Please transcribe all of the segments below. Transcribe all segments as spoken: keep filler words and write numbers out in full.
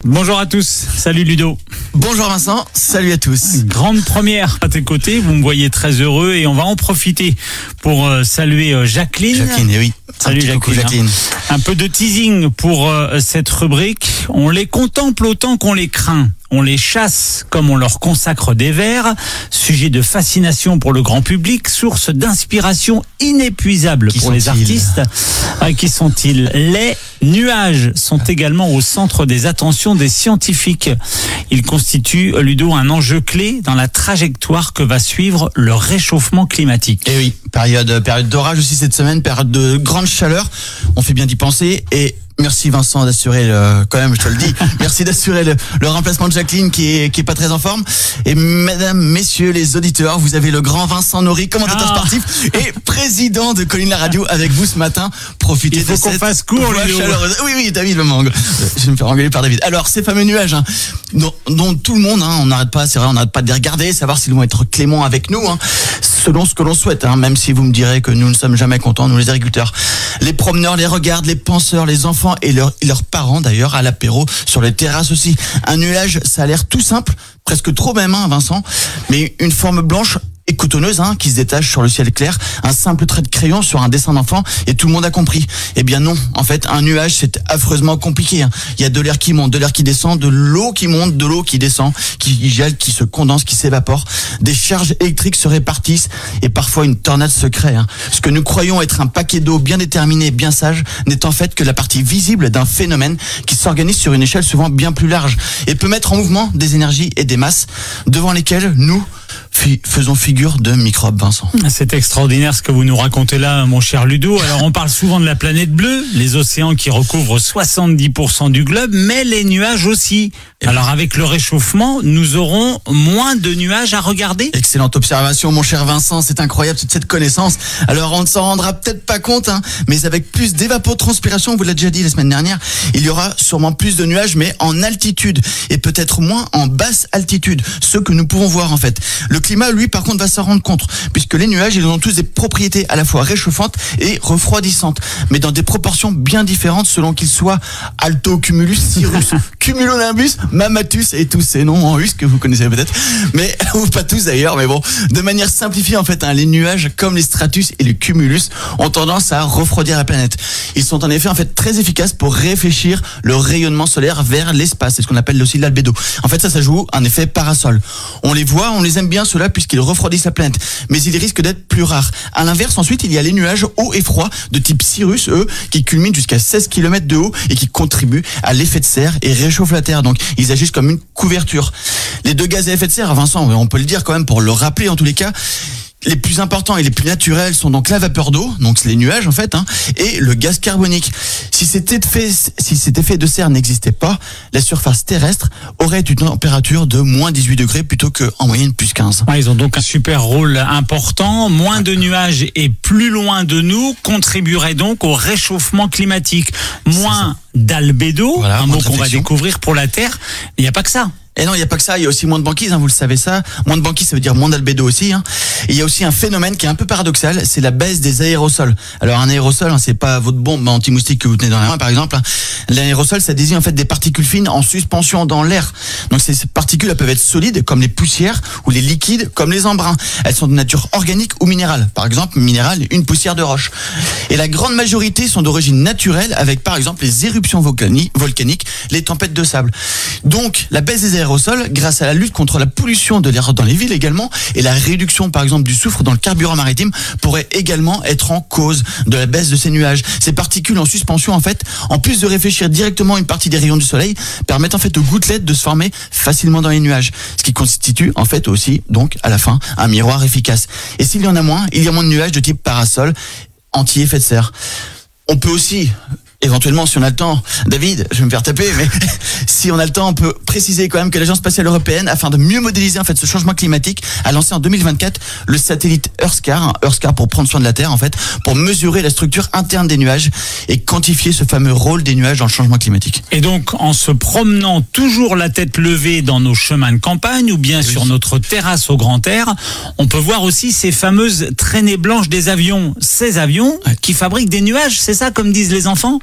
Bonjour à tous, salut Ludo. Bonjour Vincent, salut à tous. Grande première à tes côtés, vous me voyez très heureux et on va en profiter pour euh, saluer euh, Jacqueline. Jacqueline, oui. Salut Jacqueline. Coucou, Jacqueline. Hein. Un peu de teasing pour euh, cette rubrique. On les contemple autant qu'on les craint. On les chasse comme on leur consacre des vers. Sujet de fascination pour le grand public, source d'inspiration inépuisable Qui pour les sont-ils artistes. Euh, qui sont-ils? Les nuages sont également au centre des attentions des scientifiques. Ils constituent, Ludo, un enjeu clé dans la trajectoire que va suivre le réchauffement climatique. Et oui, période, période d'orage aussi cette semaine, période de grande chaleur. On fait bien d'y penser et merci Vincent d'assurer le, quand même, je te le dis, merci d'assurer le, le remplacement de Jacqueline qui est, qui est pas très en forme. Et mesdames, messieurs les auditeurs, vous avez le grand Vincent Nory, commentateur Ah. sportif et président de Colline la Radio avec vous ce matin. Profitez Il faut de qu'on cette fasse court, voix Ludo. chaleureuse. Oui, oui, David me manque. Je vais me faire engueuler par David. Alors, ces fameux nuages, hein, dont, dont tout le monde, hein, on n'arrête pas, c'est vrai, on n'arrête pas de les regarder, savoir s'ils vont être cléments avec nous, hein, selon ce que l'on souhaite, hein, même si vous me direz que nous ne sommes jamais contents, nous les agriculteurs. Les promeneurs les regardent, les penseurs, les enfants et leurs, et leurs parents d'ailleurs à l'apéro, sur les terrasses aussi. Un nuage, ça a l'air tout simple, presque trop même, hein, Vincent, mais une forme blanche et cotonneuse, hein, qui se détache sur le ciel clair, un simple trait de crayon sur un dessin d'enfant et tout le monde a compris. Eh bien non, en fait, un nuage c'est affreusement compliqué. Hein. Il y a de l'air qui monte, de l'air qui descend, de l'eau qui monte, de l'eau qui descend, qui gèle, qui se condense, qui s'évapore. Des charges électriques se répartissent et parfois une tornade se crée. Hein. Ce que nous croyons être un paquet d'eau bien déterminé, bien sage, n'est en fait que la partie visible d'un phénomène qui s'organise sur une échelle souvent bien plus large et peut mettre en mouvement des énergies et des masses devant lesquelles nous F- faisons figure de microbes, Vincent. C'est extraordinaire ce que vous nous racontez là, mon cher Ludo. Alors, on parle souvent de la planète bleue, les océans qui recouvrent soixante-dix pour cent du globe, mais les nuages aussi. Alors, avec le réchauffement, nous aurons moins de nuages à regarder. Excellente observation, mon cher Vincent. C'est incroyable toute cette connaissance. Alors, on ne s'en rendra peut-être pas compte, hein, mais avec plus d'évapotranspiration, on vous l'a déjà dit la semaine dernière, il y aura sûrement plus de nuages, mais en altitude et peut-être moins en basse altitude. Ce que nous pouvons voir en fait. Le climat, lui, par contre, va s'en rendre compte, puisque les nuages, ils ont tous des propriétés à la fois réchauffantes et refroidissantes, mais dans des proportions bien différentes selon qu'ils soient altocumulus, cirrus, cumulonimbus, mammatus et tous ces noms en us que vous connaissez peut-être, mais ou pas tous d'ailleurs, mais bon, de manière simplifiée en fait, hein, les nuages comme les stratus et les cumulus ont tendance à refroidir la planète. Ils sont en effet en fait très efficaces pour réfléchir le rayonnement solaire vers l'espace, c'est ce qu'on appelle aussi l'albédo. En fait, ça, ça joue un effet parasol. On les voit, on les aime bien ceux-là puisqu'ils refroidissent la planète, mais ils risquent d'être plus rares. À l'inverse, ensuite, il y a les nuages hauts et froids de type Cirrus, eux, qui culminent jusqu'à seize kilomètres de haut et qui contribuent à l'effet de serre et réchauffent la Terre. Donc, ils agissent comme une couverture. Les deux gaz à effet de serre, Vincent, on peut le dire quand même pour le rappeler en tous les cas, les plus importants et les plus naturels sont donc la vapeur d'eau, donc c'est les nuages en fait, hein, et le gaz carbonique. Si cet effet, si cet effet de serre n'existait pas, la surface terrestre aurait une température de moins dix-huit degrés plutôt qu'en moyenne plus quinze. Ouais, ils ont donc un super rôle important. Moins de nuages et plus loin de nous contribuerait donc au réchauffement climatique. Moins d'albédo, Voilà, un moins mot de qu'on va réflexion. découvrir pour la Terre. Il n'y a pas que ça. Et non, il n'y a pas que ça, il y a aussi moins de banquise, hein, vous le savez ça. Moins de banquise, ça veut dire moins d'albédo aussi. Hein. Et il y a aussi un phénomène qui est un peu paradoxal, c'est la baisse des aérosols. Alors un aérosol, hein, c'est pas votre bombe anti-moustique que vous tenez dans la main, par exemple. Hein. L'aérosol, ça désigne en fait des particules fines en suspension dans l'air. Donc ces particules, elles peuvent être solides, comme les poussières, ou les liquides, comme les embruns. Elles sont de nature organique ou minérale. Par exemple, minérale, une poussière de roche. Et la grande majorité sont d'origine naturelle, avec par exemple les éruptions volcani- volcaniques, les tempêtes de sable. Donc la baisse des aérosols, grâce à la lutte contre la pollution de l'air dans les villes également, et la réduction par exemple du soufre dans le carburant maritime, pourrait également être en cause de la baisse de ces nuages. Ces particules en suspension en fait, en plus de réfléchir directement une partie des rayons du soleil, permettent en fait aux gouttelettes de se former facilement dans les nuages, ce qui constitue en fait aussi donc à la fin un miroir efficace. Et s'il y en a moins, il y a moins de nuages de type parasol, anti-effet de serre. On peut aussi éventuellement, si on a le temps, David, je vais me faire taper, mais si on a le temps, on peut préciser quand même que l'Agence spatiale européenne, afin de mieux modéliser en fait ce changement climatique, a lancé en deux mille vingt-quatre le satellite EarthScar, hein, EarthScar pour prendre soin de la Terre en fait, pour mesurer la structure interne des nuages et quantifier ce fameux rôle des nuages dans le changement climatique. Et donc, en se promenant toujours la tête levée dans nos chemins de campagne ou bien oui. sur notre terrasse au grand air, on peut voir aussi ces fameuses traînées blanches des avions. Ces avions ouais. qui fabriquent des nuages, c'est ça comme disent les enfants ?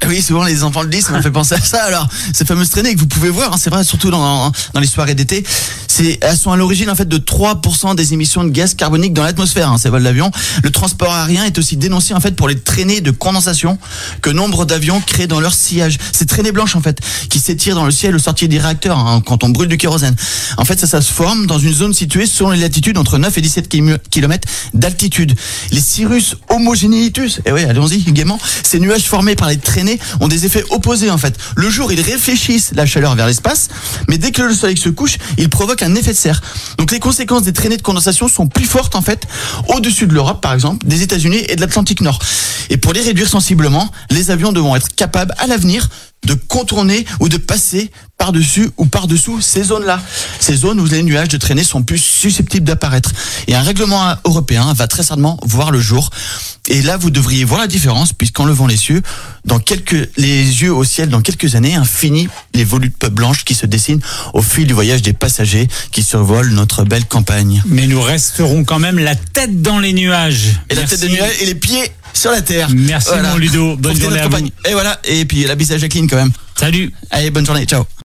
Oui, souvent les enfants le disent, ça m'a fait penser à ça. Alors, ces fameuses traînées que vous pouvez voir, hein, c'est vrai, surtout dans, dans les soirées d'été, c'est, elles sont à l'origine en fait de trois pour cent des émissions de gaz carbonique dans l'atmosphère, hein, ces vols d'avion. Le transport aérien est aussi dénoncé en fait pour les traînées de condensation que nombre d'avions créent dans leur sillage. Ces traînées blanches en fait, qui s'étirent dans le ciel au sortir des réacteurs, hein, quand on brûle du kérosène. En fait, ça, ça se forme dans une zone située selon les latitudes entre neuf et dix-sept kilomètres d'altitude. Les cirrus homogénéitus, et oui, allons-y, gaiement, ces nuages formés par les traînées ont des effets opposés en fait. Le jour, ils réfléchissent la chaleur vers l'espace, mais dès que le soleil se couche, ils provoquent un effet de serre. Donc les conséquences des traînées de condensation sont plus fortes en fait au-dessus de l'Europe par exemple, des États-Unis et de l'Atlantique Nord. Et pour les réduire sensiblement, les avions devront être capables à l'avenir de contourner ou de passer par-dessus ou par-dessous ces zones-là. Ces zones où les nuages de traînées sont plus susceptibles d'apparaître. Et un règlement européen va très certainement voir le jour. Et là, vous devriez voir la différence, puisqu'en levant les yeux, dans quelques, les yeux au ciel, dans quelques années, infini les volutes blanches qui se dessinent au fil du voyage des passagers qui survolent notre belle campagne. Mais nous resterons quand même la tête dans les nuages. Et Merci. La tête dans les nuages et les pieds sur la terre. Merci voilà. Mon Ludo, bonne journée à vous. Et voilà, et puis la bise à Jacqueline quand même. Salut. Allez, bonne journée, ciao.